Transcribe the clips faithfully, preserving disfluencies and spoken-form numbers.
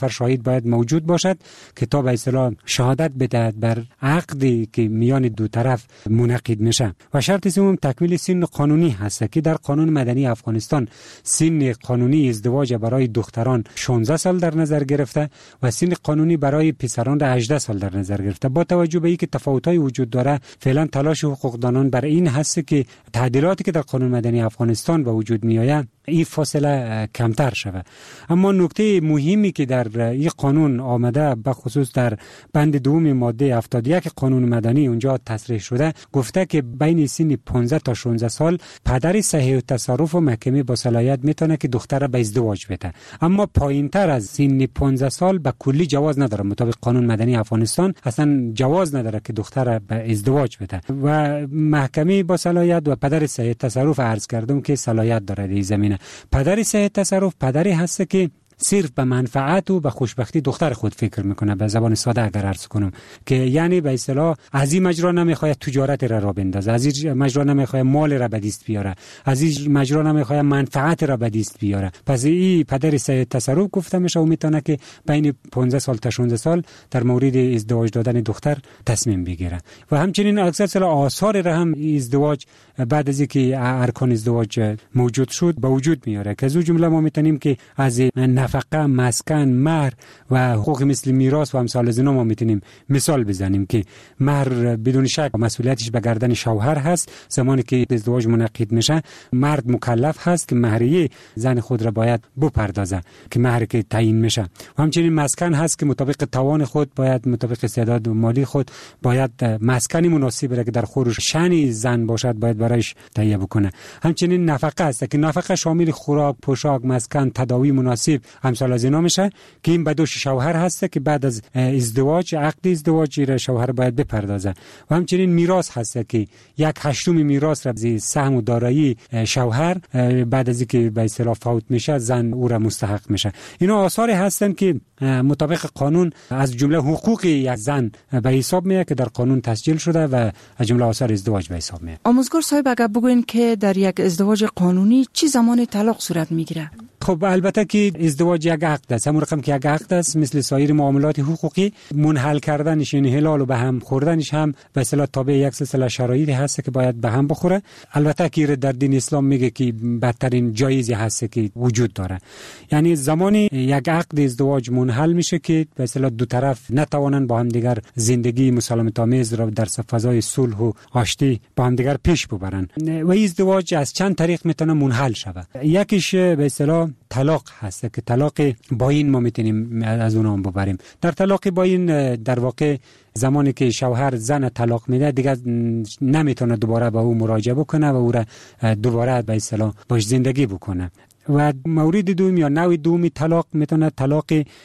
نفر شاهد باید موجود باشد که تا به اصطلاح شهادت بدهد بر عقدی که میان دو طرف منعقد میشه. و شرط سوم تکمیل سن قانونی هست که در قانون مدنی افغانستان سن قانونی ازدواج برای دختران شانزده سال در نظر گرفته و سن قانونی برای پسران را هجده سال در نظر گرفته. با توجه به اینکه تفاوت‌های وجود داره، فعلا تلاش حقوقدانان بر این هست که تعدیلاتی که در قانون مدنی افغانستان به وجود میآید این فاصله کمتر شود. اما نکته مهمی که در این قانون آمده به خصوص در بند دوم ماده هفتاد و یک قانون مدنی اونجا تصریح شده، گفته که بین سن پانزده تا شانزده سال پدر صحیح التصرف و محکمه با صلاحیت میتونه که دختر را به ازدواج بده. اما پایینتر از سن پانزده سال به کلی جواز نداره. مطابق قانون مدنی افغانستان اصلا جواز نداره که دختر را به ازدواج بده و محکمه با صلاحیت و پدر صحیح التصرف عرض کردم که صلاحیت داره در زمینه. پدر صحیح التصرف پدری هست که صرف به منفعت و به خوشبختی دختر خود فکر میکنه. به زبان ساده اگر عرض کنم که یعنی به اصطلاح از این مجرا نمیخواد تجارت را را بندازه، از این مجرا نمیخواد مال را به دست بیاره، از این مجرا نمیخواد منفعت را به دست بیاره. پس این پدر صحیح التصرف گفته میشه و میتونه که بین پانزده سال تا شانزده سال در مورد ازدواج دادن دختر تصمیم بگیره. و همچنین اکثر آثار را هم ازدواج بعد از اینکه ارکان ازدواج موجود شد به وجود میاره که از اون جمله ما میتونیم که از نفقه، مسکن، مهر و حقوق مثل میراث و امثال از اینا ما میتونیم مثال بزنیم که مهر بدون شک مسئولیتش به گردن شوهر هست. زمانی که ازدواج منعقد میشه مرد مکلف هست که مهریه زن خود را باید بپردازه که مهر که تعیین میشه. و همچنین مسکن هست که مطابق توان خود باید مطابق استعداد مالی خود باید مسکنی مناسب را که در خور شأن زن باشد باید برایش تهیه بکنه. همچنین نفقه هست که نفقه شامل خوراک، پوشاک، مسکن، تداوی مناسب امثال از اینا میشه که این به دوش شوهر هست که بعد از ازدواج عقد ازدواج را شوهر باید بپردازه. و همچنین میراث هست که یک هشتم میراث را از سهم و دارایی شوهر بعد از اینکه به اصطلاح فوت میشه زن او را مستحق میشه. اینا آثاری هستند که مطابق قانون از جمله حقوق یک زن به حساب میاد که در قانون تسجیل شده و از جمله آثار ازدواج به حساب میاد. آموزگار صاحب اگر بگوین که در یک ازدواج قانونی چی زمان طلاق صورت میگیره؟ خب البته که ازدواج یک عقد است، همون رقم که یک عقد است مثل سایر معاملات حقوقی منحل کردنش یعنی حلال و به هم خوردنش هم به اصطلاح تابع یک سلسله شرایطی هست که باید به هم بخوره. البته که در دین اسلام میگه که بدترین جایزی هست که وجود داره، یعنی زمانی یک عقد ازدواج منحل میشه که به اصطلاح دو طرف نتوانن با هم دیگر زندگی مسالمت آمیز را در فضای صلح و آشتی با هم دیگر پیش ببرن. و ازدواج از چند طریق میتونه منحل شود. یکیش به اصطلاح طلاق هست که طلاق باین ما میتونیم از اون هم ببریم. در طلاق باین در واقع زمانی که شوهر زن طلاق میده دیگه نمیتونه دوباره با او مراجعه بکنه و او را دوباره به اصطلاح باش زندگی بکنه. و مورد دوم یا نوع دومی طلاق میتونه طلاق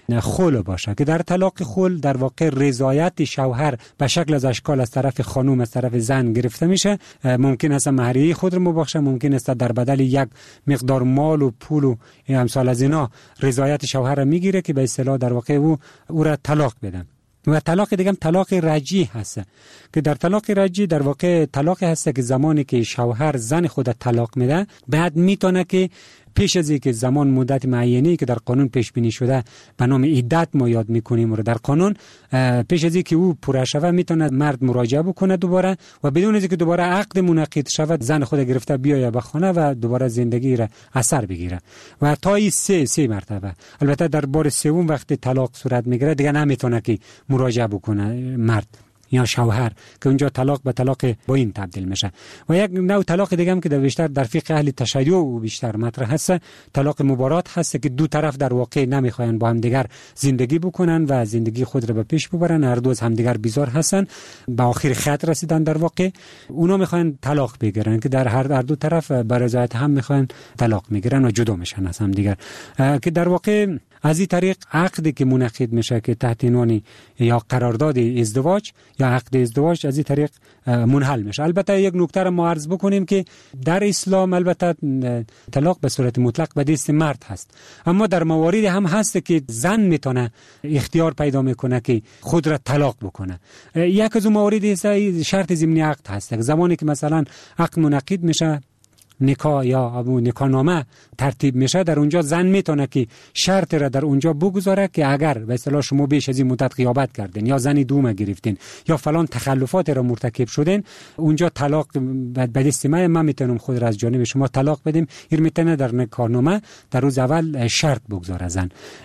خلع باشه که در طلاق خلع در واقع رضایت شوهر به شکل از اشکال از طرف خانم از طرف زن گرفته میشه. ممکن است مهریه خود رو مبخشه، ممکن است در بدل یک مقدار مال و پول و امثال از اینا رضایت شوهر را میگیره که به اصطلاح در واقع او او را طلاق بده. و طلاق دیگه هم طلاق رجعی هست که در طلاق رجعی در واقع طلاق هست که زمانی که شوهر زن خود طلاق میده بعد میتونه که پیش از اینکه زمان مدت معینی که در قانون پیش بینی شده به نام عدت ما یاد میکنیم رو در قانون پیش از اینکه او پوره شود میتونه مرد مراجعه بکنه دوباره و بدون از اینکه دوباره عقد منعقد شود زن خود گرفته بیاید به خانه و دوباره زندگی را اثر بگیره و تا این سه سه مرتبه. البته در بار سوم وقتی طلاق صورت میگیره دیگه نمیتونه که مراجعه بکنه مرد یا شوهر که اونجا طلاق به طلاق باین تبدیل میشه. و یک نوع طلاق دیگه هم که در بیشتر در فقه اهل تشیع و بیشتر مطرح هست طلاق مبارات هست که دو طرف در واقع نمیخواین با هم دیگر زندگی بکنن و زندگی خود را به پیش ببرن، هر دو از هم دیگر بیزار هستن، به آخر خط رسیدن در واقع اونا میخواین طلاق بگیرن که در هر دو طرف به رضایت هم میخواین طلاق میگیرن و جدا میشن از هم دیگر که در واقع از این طریق عقدی که منعقد میشه که تحت عنوان یا قرارداد ازدواج یا عقد ازدواج از این طریق منحل میشه. البته یک نکته را ما عرض بکنیم که در اسلام البته طلاق به صورت مطلق به دست مرد هست، اما در مواردی هم هست که زن میتونه اختیار پیدا میکنه که خود را طلاق بکنه. یک از اون موارد شرط ضمنی عقد هست. زمانی که مثلا عقد منعقد میشه نکاح یا ابو نکاح نامه ترتیب میشه، در اونجا زن میتونه که شرط را در اونجا بگذاره که اگر به اصطلاح شما بیش از این مدت غیابت کردین یا زنی دوم گرفتین یا فلان تخلفات را مرتکب شدین، اونجا طلاق به دست من ما میتونم خود را از جانب شما طلاق بدیم. این میتونه در نکاح نامه در روز اول شرط بگذاره زن.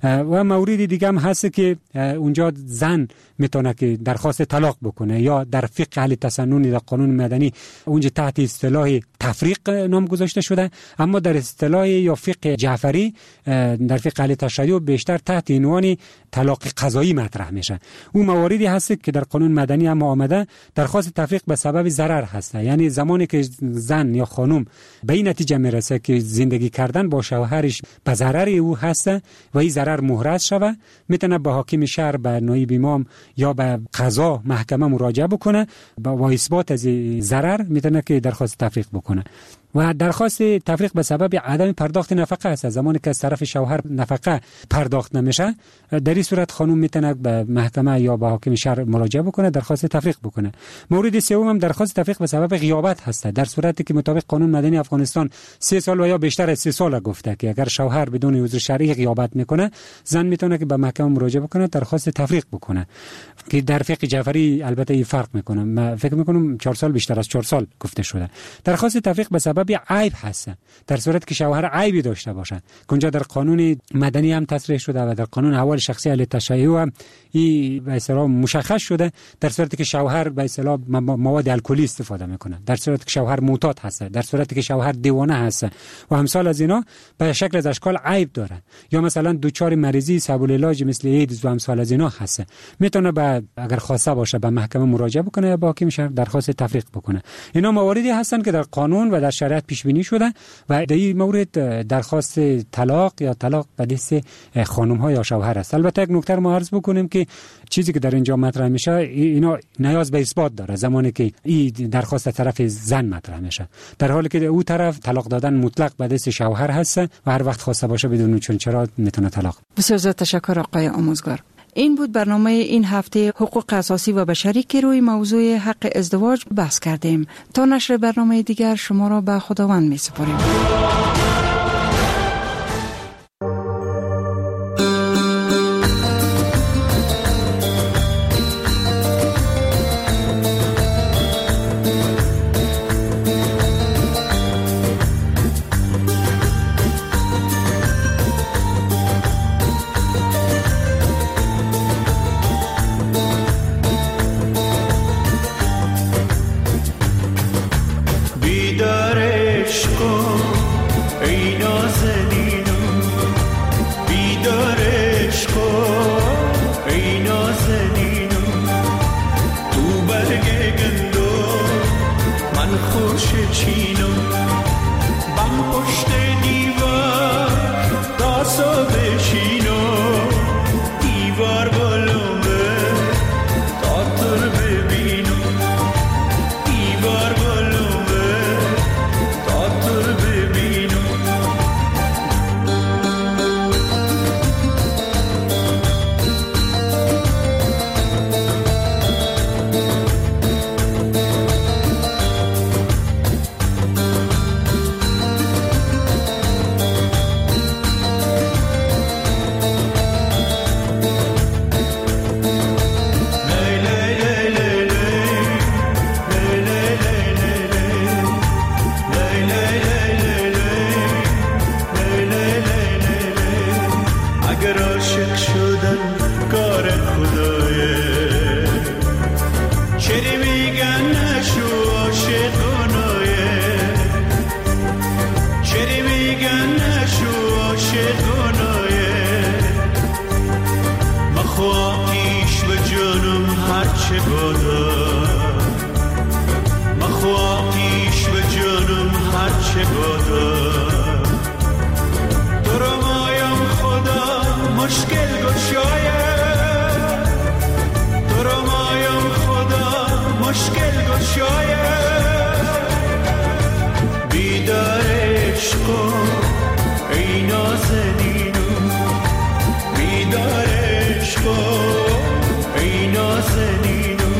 و مورد دیگه هم هست که اونجا زن میتونه که درخواست طلاق بکنه، یا در فقه اهل تسنن در قانون مدنی اونجا تحت اصطلاح تفریق نام گذاشته شده، اما در اصطلاح یا فقه جعفری در فقه اهل تشیع بیشتر تحت عنوان طلاق قضایی مطرح میشه. اون مواردی هست که در قانون مدنی هم آمده درخواست تفریق به سبب ضرر هست، یعنی زمانی که زن یا خانم به این نتیجه میرسه که زندگی کردن با شوهرش به ضرر او هست و این ضرر محرز شوه، میتونه به حاکم شهر، به نایب امام یا به قضا محکمه مراجعه بکنه با اثبات از ضرر میتونه که درخواست تفریق بکنه. و درخواست تفریق به سبب عدم پرداخت نفقه است. زمانی که از طرف شوهر نفقه پرداخت نمیشه، در این صورت خانم میتونه به محکمه یا به حاکم شهر مراجعه بکنه، درخواست تفریق بکنه. مورد سوم هم درخواست تفریق به سبب غیابت هست، در صورتی که مطابق قانون مدنی افغانستان سه سال و یا بیشتر از سه سال گفته که اگر شوهر بدون عذر شرعی غیابت میکنه، زن میتونه که به محکمه مراجعه بکنه، درخواست تفریق بکنه، که در فقه جعفری البته این فرق میکنه. من فکر میکنم چهار سال بیشتر از چهار سال گفته شده. درخواست تفریق به سبب عیب هست، در صورتی که شوهر عیبی داشته باشه، که اونجا در قانون مدنی هم تصریح شده و در قانون احوال شخصی اهل تشیع هم این به اصطلاح مشخص شده. در صورتی که شوهر به اصطلاح مواد الکلی استفاده میکنه، در صورتی که شوهر معتاد هست، در صورتی که شوهر دیوانه هست و امثال از اینا به شکل از اشکال عیب داره، یا مثلا دوچار مریضی سبب العلاج مثل ایدز و امثال از اینا هست، میتونه به اگر خواسته باشه به محکمه مراجعه بکنه یا با حاکم شهر درخواست تفریق بکنه. اینا مواردی هستن که در قانون و در شریعت پیش بینی شده و در این مورد درخواست طلاق یا طلاق به دست خانم ها یا شوهر است. البته یک نکته ما عرض بکنیم که چیزی که در اینجا مطرح میشه اینا نیاز به اثبات داره زمانی که این درخواست طرف زن مطرح میشه، در حالی که او طرف طلاق دادن مطلق به دست شوهر هست و هر وقت خواسته باشه بدون چون چرا میتونه طلاق. بسیار زیاد تشکر آقای آموزگار. این بود برنامه این هفته حقوق اساسی و بشری که روی موضوع حق ازدواج بحث کردیم. تا نشر برنامه دیگر شما را به خداوند می سپاریم.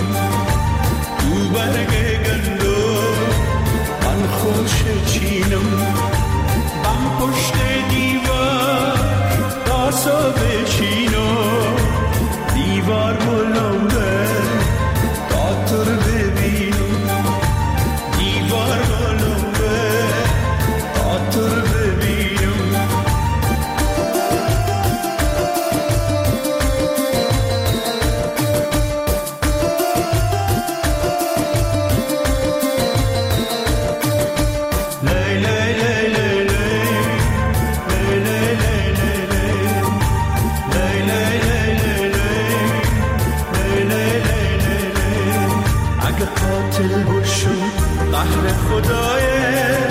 Chino خدایه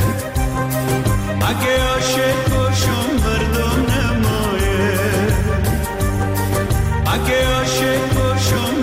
اگه عاشق باشم مردم نمایه اگه عاشق باشم